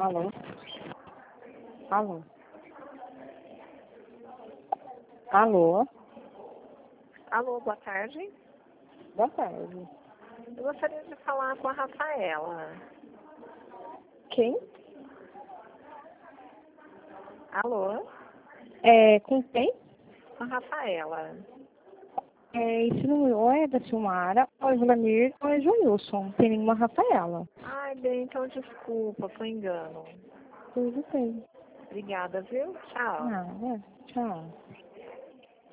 Alô? Alô? Alô? Alô, boa tarde. Boa tarde. Eu gostaria de falar com a Rafaela. Quem? Alô? Com quem? Com a Rafaela. Esse número ou é da Silmara, ou é Vladimir, ou é Joilson. Tem nenhuma Rafaela. Ai, bem, então desculpa, foi engano. Tudo bem. Obrigada, viu? Tchau. Nada. Tchau.